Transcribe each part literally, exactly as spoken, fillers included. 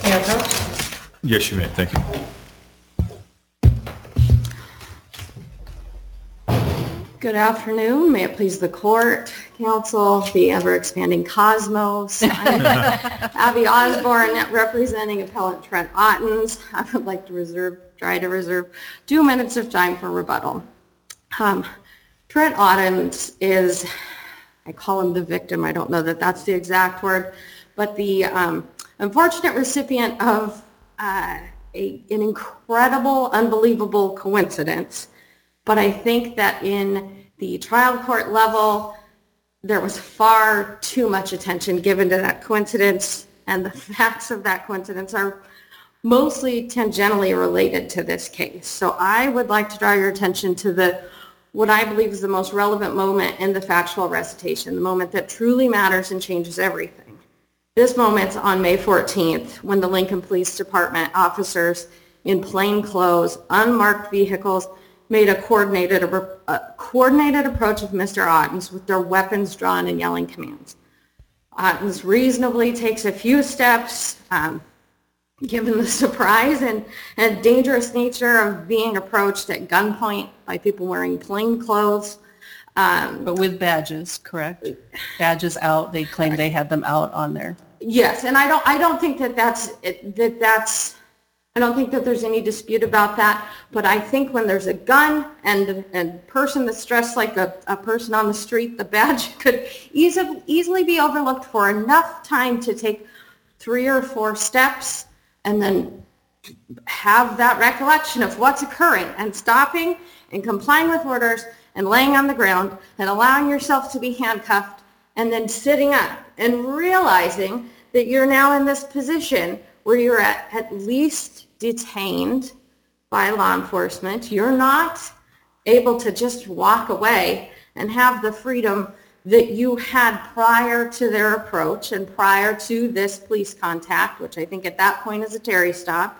Handcuffs? Yes, you may. Thank you. Good afternoon. May it please the court, counsel, the ever-expanding cosmos. I'm Abby Osborne, representing appellant Trent Ottens. I would like to reserve, try to reserve two minutes of time for rebuttal. Um, Trent Ottens is, I call him the victim. I don't know that that's the exact word, but the um, unfortunate recipient of uh, a, an incredible, unbelievable coincidence. But I think that in the trial court level, there was far too much attention given to that coincidence, and the facts of that coincidence are mostly tangentially related to this case. So I would like to draw your attention to the what I believe is the most relevant moment in the factual recitation, the moment that truly matters and changes everything. This moment's on May fourteenth, when the Lincoln Police Department officers in plain clothes, unmarked vehicles, made a coordinated, a coordinated approach of Mister Ottens with their weapons drawn and yelling commands. Ottens reasonably takes a few steps, um, given the surprise and, and dangerous nature of being approached at gunpoint by people wearing plain clothes. Um, but with badges, correct? Badges out. They claim they had them out on there. Yes, and I don't. I don't think that that's that that's. I don't think that there's any dispute about that, but I think when there's a gun and a person that's dressed like a, a person on the street, the badge could easily, easily be overlooked for enough time to take three or four steps and then have that recollection of what's occurring and stopping and complying with orders and laying on the ground and allowing yourself to be handcuffed and then sitting up and realizing that you're now in this position where you're at, at least detained by law enforcement. You're not able to just walk away and have the freedom that you had prior to their approach and prior to this police contact, which I think at that point is a Terry stop.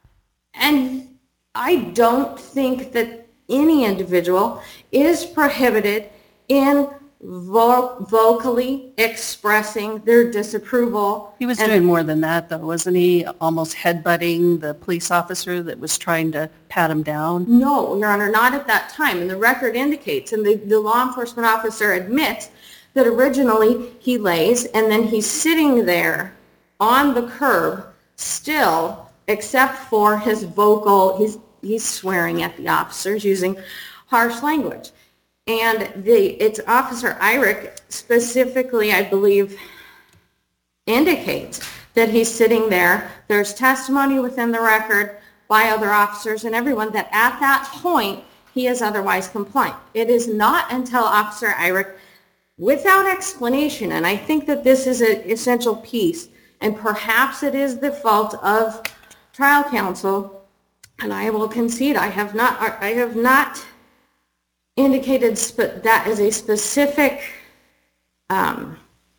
And I don't think that any individual is prohibited in Vo- vocally expressing their disapproval. He was and, doing more than that, though, wasn't he? Almost headbutting the police officer that was trying to pat him down? No, Your Honor, not at that time. And the record indicates, and the, the law enforcement officer admits, that originally he lays and then he's sitting there on the curb still, except for his vocal, he's, he's swearing at the officers using harsh language. And the it's Officer Eyrich specifically, I believe, indicates that he's sitting there. There's testimony within the record by other officers and everyone that at that point he is otherwise compliant. It is not until Officer Eyrich, without explanation, and I think that this is an essential piece, and perhaps it is the fault of trial counsel, and I will concede I have not I have not indicated sp- that is a specific, um,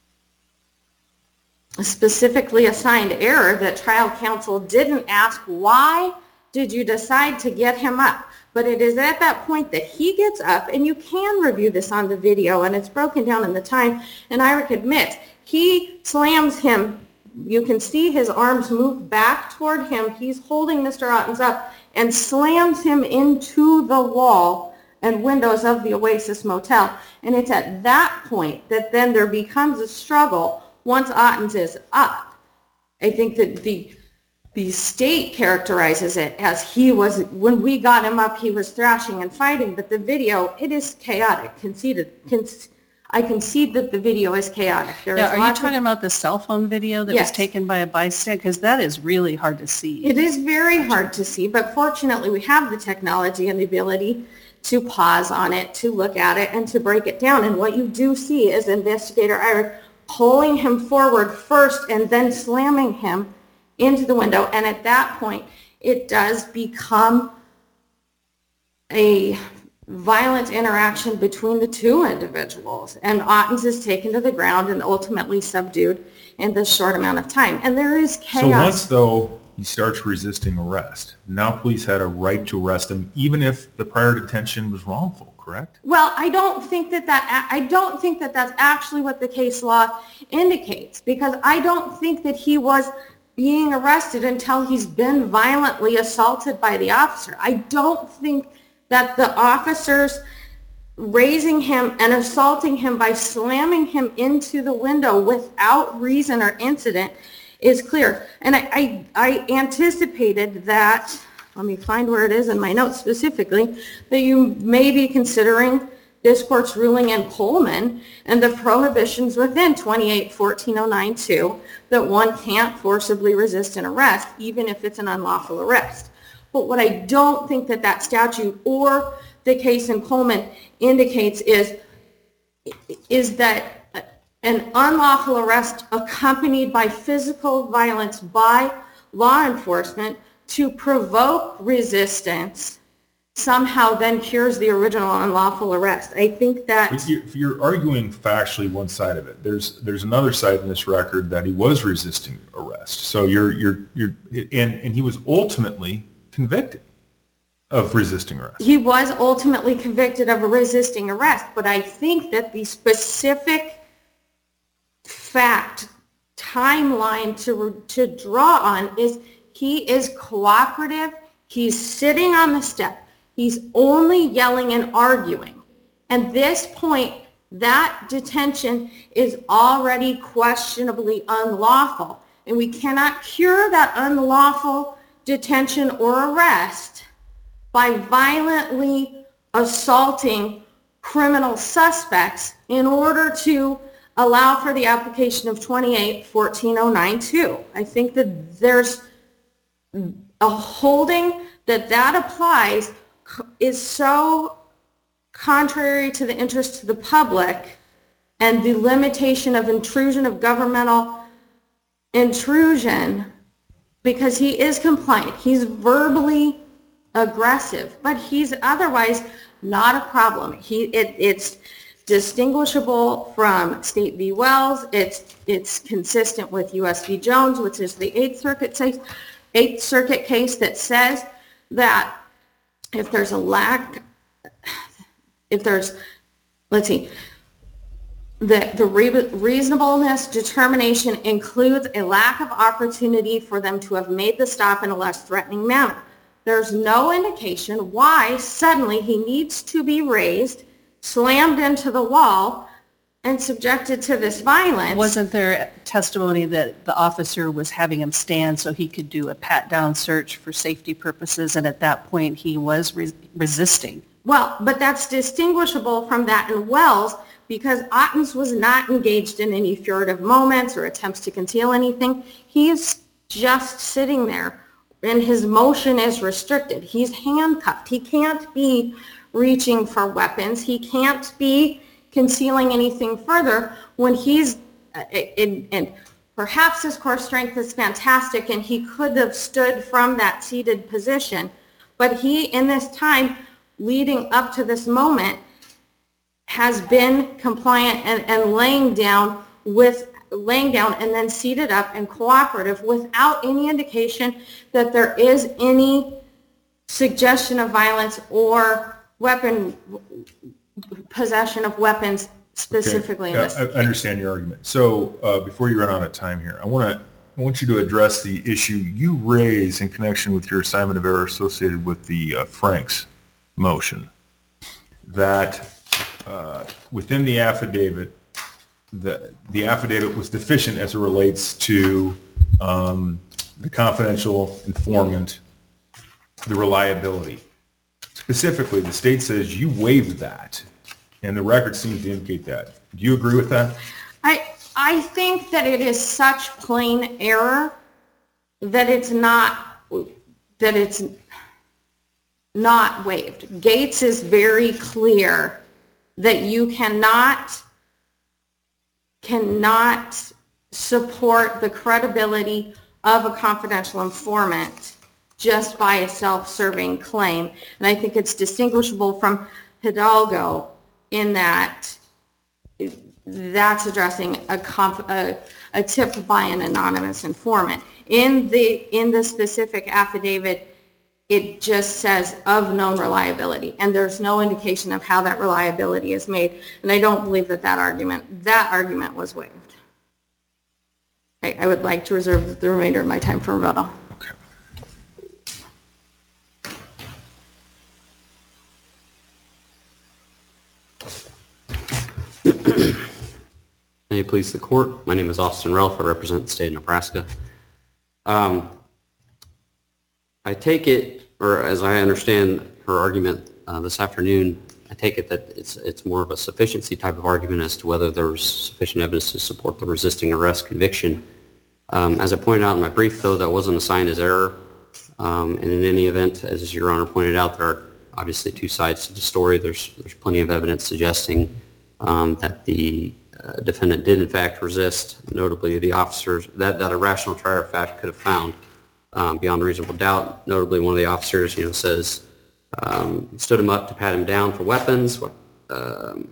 a specifically assigned error that trial counsel didn't ask, why did you decide to get him up? But it is at that point that he gets up, and you can review this on the video, and it's broken down in the time, and Eyrich admits, he slams him. You can see his arms move back toward him. He's holding Mister Ottens up and slams him into the wall and windows of the Oasis Motel. And it's at that point that then there becomes a struggle once Ottens is up. I think that the the state characterizes it as he was, when we got him up, he was thrashing and fighting, but the video, it is chaotic. Conceded, con- I concede that the video is chaotic. There yeah, is are you talking of, about the cell phone video that yes. was taken by a bystander? Because that is really hard to see. It is very hard to see, but fortunately we have the technology and the ability to pause on it, to look at it, and to break it down. And what you do see is Investigator Eyrich pulling him forward first and then slamming him into the window. And at that point, it does become a violent interaction between the two individuals. And Ottens is taken to the ground and ultimately subdued in this short amount of time. And there is chaos. So once, though, he starts resisting arrest, now police had a right to arrest him, even if the prior detention was wrongful, correct? Well, I don't think that that I don't think that that's actually what the case law indicates, because I don't think that he was being arrested until he's been violently assaulted by the officer. I don't think that the officers raising him and assaulting him by slamming him into the window without reason or incident is clear. And I, I, I anticipated that, let me find where it is in my notes specifically, that you may be considering this court's ruling in Pullman and the prohibitions within twenty-eight fourteen oh nine two that one can't forcibly resist an arrest, even if it's an unlawful arrest. But what I don't think that that statute or the case in Pullman indicates is, is that an unlawful arrest accompanied by physical violence by law enforcement to provoke resistance somehow then cures the original unlawful arrest. I think that... If you're, if you're arguing factually one side of it, there's there's another side in this record that he was resisting arrest. So you're, you're, you're, and, and he was ultimately convicted of resisting arrest. He was ultimately convicted of a resisting arrest, but I think that the specific fact timeline to, to draw on is he is cooperative, he's sitting on the step, he's only yelling and arguing. At this point, that detention is already questionably unlawful, and we cannot cure that unlawful detention or arrest by violently assaulting criminal suspects in order to allow for the application of twenty-eight fourteen oh nine two. I think that there's a holding that that applies is so contrary to the interest of the public and the limitation of intrusion of governmental intrusion, because he is compliant. He's verbally aggressive, but he's otherwise not a problem. He it, it's distinguishable from State v. Wells. It's it's consistent with U S v. Jones, which is the Eighth Circuit case, Eighth Circuit case that says that if there's a lack, if there's, let's see, the, the re- reasonableness determination includes a lack of opportunity for them to have made the stop in a less threatening manner. There's no indication why suddenly he needs to be raised, slammed into the wall, and subjected to this violence. Wasn't there testimony that the officer was having him stand so he could do a pat-down search for safety purposes, and at that point he was re- resisting? Well, but that's distinguishable from that in Wells, because Ottens was not engaged in any furtive moments or attempts to conceal anything. He is just sitting there, and his motion is restricted. He's handcuffed. He can't be reaching for weapons. He can't be concealing anything further when he's uh, in, and perhaps his core strength is fantastic and he could have stood from that seated position, but he, in this time leading up to this moment, has been compliant and, and laying down with laying down and then seated up and cooperative without any indication that there is any suggestion of violence or weapon possession of weapons specifically Okay. in this I, I understand your argument. So uh, before you run out of time here, I want to I want you to address the issue you raise in connection with your assignment of error associated with the uh, Franks motion, that uh, within the affidavit, the the affidavit was deficient as it relates to um, the confidential informant, the reliability. Specifically, the state says you waived that, and the record seems to indicate that. Do you agree with that? I I think that it is such plain error that it's not that it's not waived. Gates is very clear that you cannot cannot support the credibility of a confidential informant just by a self-serving claim. And I think it's distinguishable from Hidalgo in that that's addressing a, conf- a, a tip by an anonymous informant. In the in the specific affidavit, it just says of known reliability, and there's no indication of how that reliability is made. And I don't believe that that argument that argument was waived. I, I would like to reserve the remainder of my time for rebuttal. Okay. May it please the court. My name is Austin Ralph. I represent the state of Nebraska. Um, I take it, or as I understand her argument uh, this afternoon, I take it that it's it's more of a sufficiency type of argument as to whether there was sufficient evidence to support the resisting arrest conviction. Um, as I pointed out in my brief, though, that wasn't assigned as error. Um, and in any event, as Your Honor pointed out, there are obviously two sides to the story. There's there's plenty of evidence suggesting um, that the uh, defendant did in fact resist. Notably, the officers that that a rational trier of fact could have found um, beyond reasonable doubt. Notably, one of the officers, you know, says um, stood him up to pat him down for weapons. Um,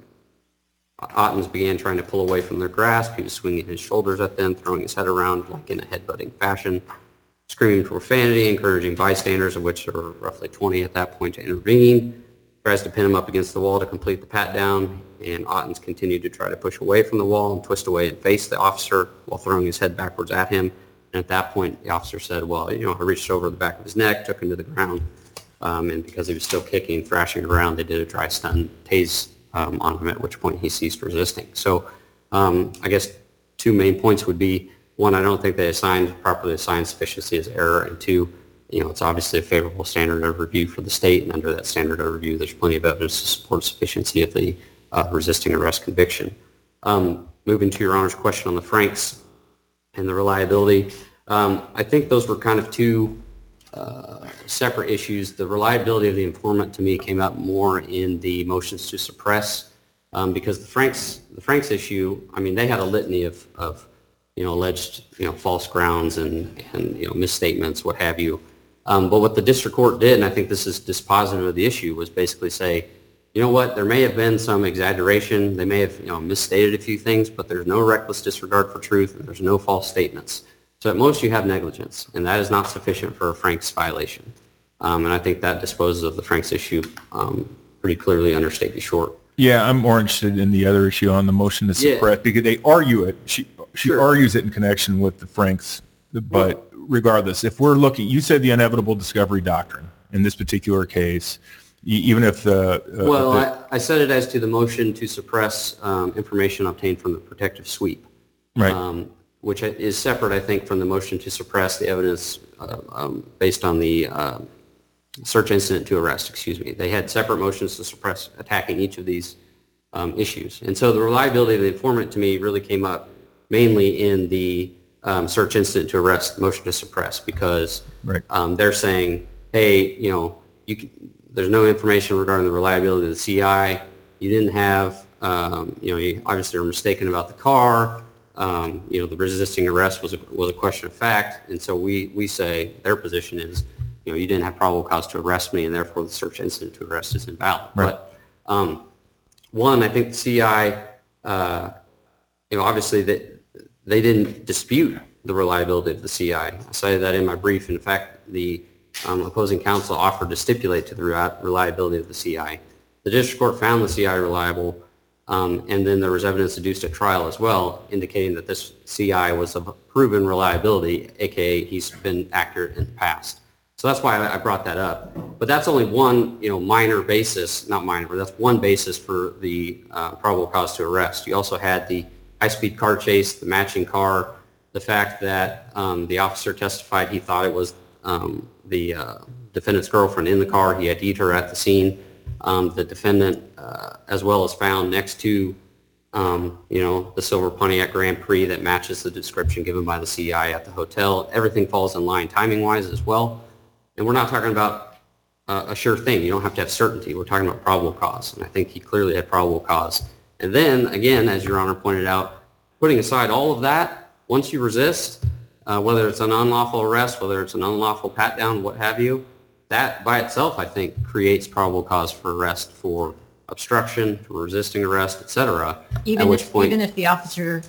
Ottens began trying to pull away from their grasp. He was swinging his shoulders at them, throwing his head around like in a headbutting fashion, screaming profanity, encouraging bystanders, of which there were roughly twenty at that point, to intervene. Tries to pin him up against the wall to complete the pat down, and Ottens continued to try to push away from the wall and twist away and face the officer while throwing his head backwards at him. And at that point, the officer said, well, you know, I reached over the back of his neck, took him to the ground, um, and because he was still kicking, thrashing around, they did a dry stun tase um, on him, at which point he ceased resisting. So um, I guess two main points would be, one, I don't think they assigned, properly assigned sufficiency as error, and two, you know, it's obviously a favorable standard of review for the state, and under that standard of review, there's plenty of evidence to support sufficiency of the uh, resisting arrest conviction. Um, moving to Your Honor's question on the Franks and the reliability, um, I think those were kind of two uh, separate issues. The reliability of the informant to me came out more in the motions to suppress, um, because the Franks, the Franks issue, I mean, they had a litany of, of you know, alleged, you know, false grounds and, and, you know, misstatements, what have you. Um, but what the district court did, and I think this is dispositive of the issue, was basically say, you know what, there may have been some exaggeration, they may have, you know, misstated a few things, but there's no reckless disregard for truth, and there's no false statements. So at most you have negligence, and that is not sufficient for a Franks violation. Um, and I think that disposes of the Franks issue um, pretty clearly under State v. Short. Yeah, I'm more interested in the other issue on the motion to suppress, Yeah. because they argue it. She she Sure. argues it in connection with the Franks, but regardless, if we're looking, you said the inevitable discovery doctrine in this particular case, e- even if the... Uh, Well, the, I, I said it as to the motion to suppress um, information obtained from the protective sweep. Right. Um, which is separate, I think, from the motion to suppress the evidence uh, um, based on the uh, search incident to arrest, excuse me. They had separate motions to suppress attacking each of these um, issues. And so the reliability of the informant to me really came up mainly in the um, search incident to arrest, motion to suppress, because Right. um, they're saying, hey, you know, you can, there's no information regarding the reliability of the C I. You didn't have, um, you know, you obviously were mistaken about the car. Um, you know, the resisting arrest was a, was a question of fact, and so we, we say their position is, you know, you didn't have probable cause to arrest me, and therefore the search incident to arrest is invalid. Right. But um, one, I think the C I, uh, you know, obviously that they didn't dispute the reliability of the C I. I cited that in my brief. In fact, the um, opposing counsel offered to stipulate to the re- reliability of the C I. The district court found the C I reliable. Um, and then there was evidence adduced at trial as well, indicating that this C I was of proven reliability, aka he's been accurate in the past. So that's why I brought that up. But that's only one, you know, minor basis, not minor, but that's one basis for the uh, probable cause to arrest. You also had the high-speed car chase, the matching car, the fact that um, the officer testified he thought it was um, the uh, defendant's girlfriend in the car. He ID'd her at the scene. Um, the defendant, uh, as well as found next to, um, you know, the silver Pontiac Grand Prix that matches the description given by the C I at the hotel. Everything falls in line timing-wise as well. And we're not talking about uh, a sure thing. You don't have to have certainty. We're talking about probable cause. And I think he clearly had probable cause. And then, again, as Your Honor pointed out, putting aside all of that, once you resist, uh, whether it's an unlawful arrest, whether it's an unlawful pat-down, what have you, that by itself, I think, creates probable cause for arrest for obstruction, for resisting arrest, et cetera. Even at which if, point, even if the officer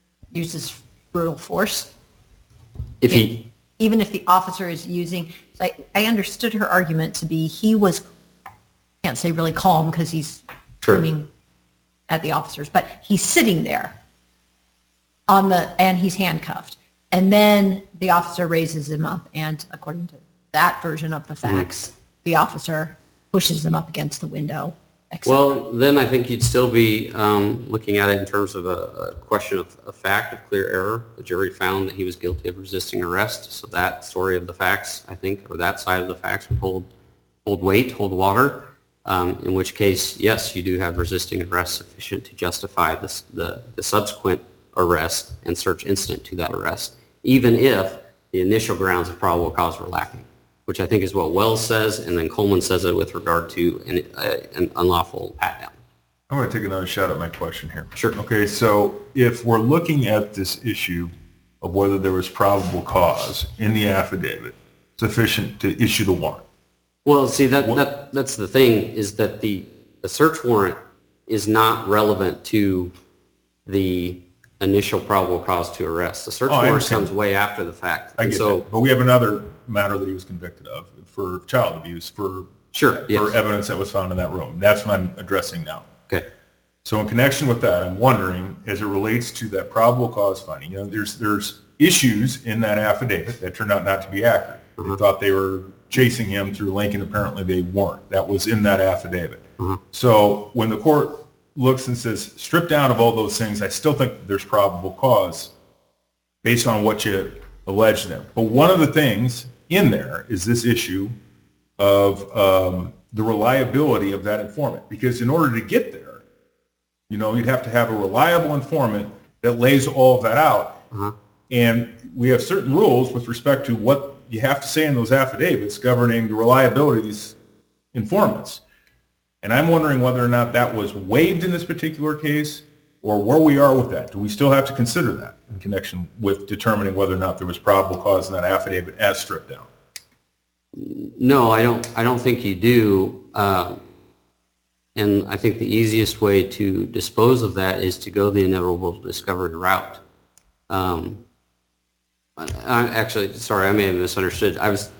uses brutal force? if he, Even if the officer is using, like, I understood her argument to be he was, can't say really calm because he's Sure. screaming at the officers, but he's sitting there on the, and he's handcuffed. And then the officer raises him up, and according to that version of the facts, the officer pushes him up against the window. et cetera. Well, then I think you'd still be um, looking at it in terms of a, a question of a fact, of clear error. The jury found that he was guilty of resisting arrest, so that story of the facts, I think, or that side of the facts would hold, hold weight, hold water, um, in which case, yes, you do have resisting arrest sufficient to justify this, the, the subsequent arrest and search incident to that arrest, even if the initial grounds of probable cause were lacking, which I think is what Wells says, and then Coleman says it with regard to an, uh, an unlawful pat-down. I'm going to take another shot at my question here. Sure. Okay, so if we're looking at this issue of whether there was probable cause in the affidavit sufficient to issue the warrant. Well, see, that, that that's the thing, is that the, the search warrant is not relevant to the initial probable cause to arrest. The search Oh, I warrant understand. comes way after the fact. I And get so, that. But we have another matter that he was convicted of for child abuse, for, Sure, for yes. evidence that was found in that room. That's what I'm addressing now. Okay. So in connection with that, I'm wondering, as it relates to that probable cause finding, you know, there's there's issues in that affidavit that turned out not to be accurate. They thought they were chasing him through Lincoln. Apparently they weren't. That was in that affidavit. So when the court looks and says, strip down of all those things, I still think there's probable cause based on what you allege them. But one of the things in there is this issue of um, the reliability of that informant. Because in order to get there, you know, you'd have to have a reliable informant that lays all of that out. Uh-huh. And we have certain rules with respect to what you have to say in those affidavits governing the reliability of these informants. And I'm wondering whether or not that was waived in this particular case, or where we are with that. Do we still have to consider that in connection with determining whether or not there was probable cause in that affidavit as stripped down? No, I don't, I don't think you do. Uh, and I think the easiest way to dispose of that is to go the inevitable discovery route. Um, I, I actually, sorry, I may have misunderstood. I was,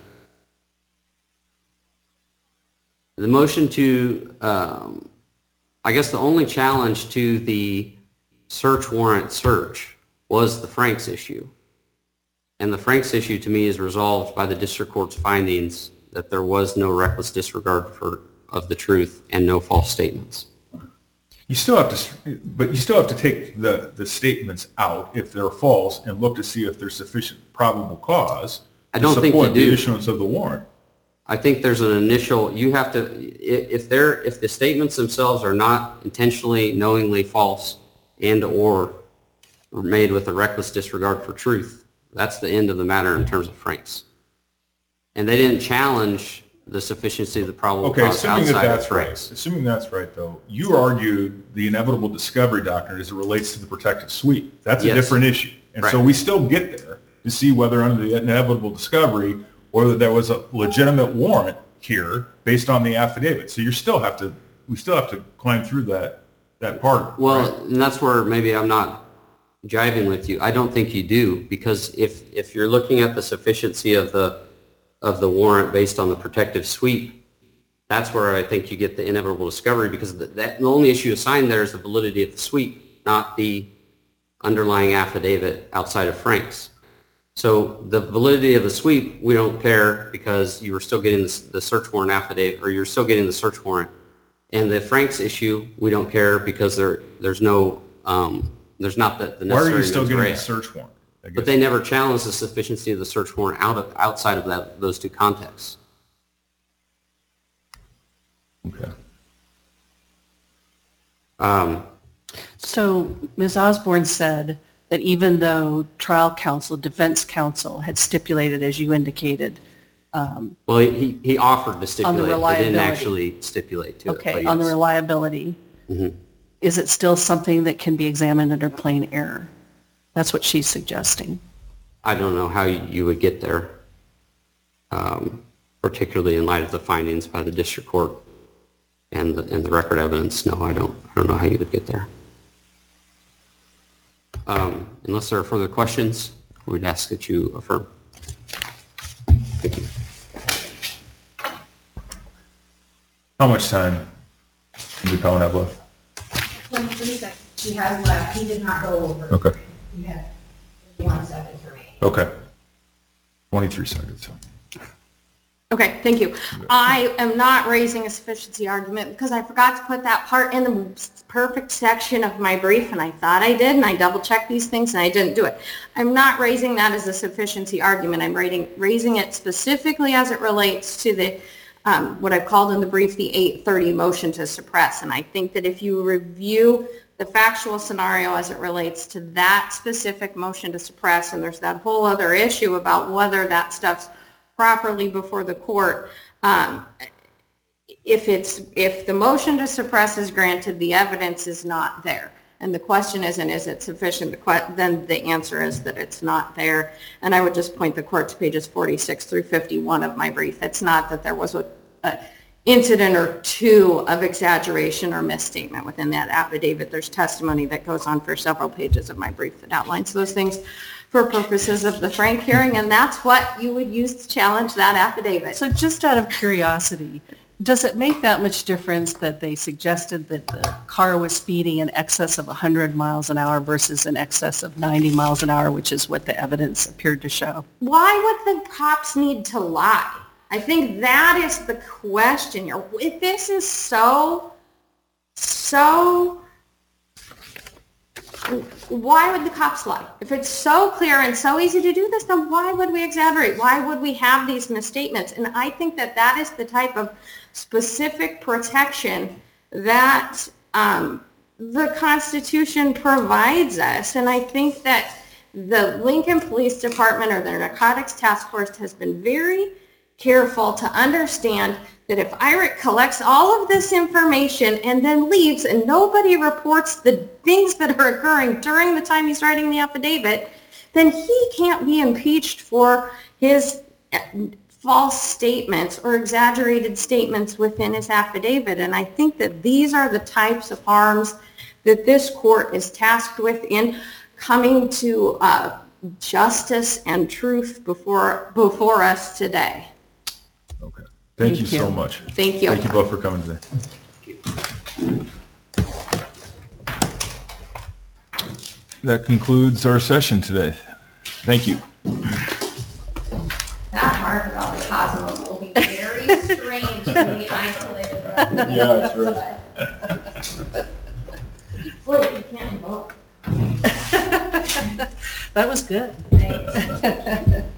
the motion to, um, I guess the only challenge to the search warrant search was the Franks issue. And the Franks issue to me is resolved by the district court's findings that there was no reckless disregard for, of the truth and no false statements. You still have to, but you still have to take the, the statements out if they're false and look to see if there's sufficient probable cause I to don't think you support the do. issuance of the warrant. I think there's an initial, you have to, i- if they're, if the statements themselves are not intentionally, knowingly false and or made with a reckless disregard for truth, that's the end of the matter in terms of Franks. And they didn't challenge the sufficiency of the probable Okay, cause assuming that outside of that's right, Franks. assuming that's right, though, you argued the inevitable discovery doctrine as it relates to the protective sweep. That's a Yes. different issue. And so Right. we still get there to see whether under the inevitable discovery, whether there was a legitimate warrant here based on the affidavit. So you still have to, we still have to climb through that, that part of it. Well, right? and that's where maybe I'm not jiving with you. I don't think you do, because if, if you're looking at the sufficiency of the, of the warrant based on the protective sweep, that's where I think you get the inevitable discovery, because the, that, the only issue assigned there is the validity of the sweep, not the underlying affidavit outside of Franks. So the validity of the sweep, we don't care, because you were still getting the, the search warrant affidavit, or you're still getting the search warrant. And the Franks issue, we don't care, because there, there's no, um, there's not the, the Why are necessary you still mens getting rea. a search warrant? I But guess? they never challenged the sufficiency of the search warrant out of, outside of that, those two contexts. Okay. Um, So Miz Osborne said that even though trial counsel, defense counsel had stipulated, as you indicated, well, he, he offered to stipulate, but didn't reliability. actually stipulate to it. okay, but on the yes. reliability, is it still something that can be examined under plain error? That's what she's suggesting. I don't know how you you would get there, um, particularly in light of the findings by the district court and the, and the record evidence. No, I don't, I don't know how you would get there. Um, unless there are further questions, we'd ask that you affirm. Thank you. How much time does the appellant have left? twenty-three seconds. He has left, he did not go over. Okay. You have one second remaining. Okay. twenty-three seconds. Okay, thank you. I am not raising a sufficiency argument because I forgot to put that part in the perfect section of my brief, and I thought I did, and I double-checked these things, and I didn't do it. I'm not raising that as a sufficiency argument. I'm raising, raising it specifically as it relates to the, um, what I've called in the brief, the eight thirty motion to suppress. And I think that if you review the factual scenario as it relates to that specific motion to suppress, and there's that whole other issue about whether that stuff's properly before the court. Um, if it's if the motion to suppress is granted, the evidence is not there, and the question isn't is it sufficient. Then the answer is that it's not there. And I would just point the court to pages forty-six through fifty-one of my brief. It's not that there was a, a incident or two of exaggeration or misstatement within that affidavit. There's testimony that goes on for several pages of my brief that outlines those things for purposes of the Frank hearing, and that's what you would use to challenge that affidavit. So just out of curiosity, does it make that much difference that they suggested that the car was speeding in excess of one hundred miles an hour versus in excess of ninety miles an hour, which is what the evidence appeared to show? Why would the cops need to lie? I think that is the question here. If this is so, so, why would the cops lie? If it's so clear and so easy to do this, then why would we exaggerate? Why would we have these misstatements? And I think that that is the type of specific protection that um, the Constitution provides us. And I think that the Lincoln Police Department or their Narcotics Task Force has been very careful to understand that if I R I C collects all of this information and then leaves and nobody reports the things that are occurring during the time he's writing the affidavit, then he can't be impeached for his false statements or exaggerated statements within his affidavit. And I think that these are the types of harms that this court is tasked with in coming to uh, justice and truth before before us today. Okay. Thank, Thank you so you. much. Thank you. Thank you both for coming today. That concludes our session today. Thank you. That part about the cosmos will be very strange to be isolated. Yeah, that's right. Wait, you can't vote. That was good. Thanks.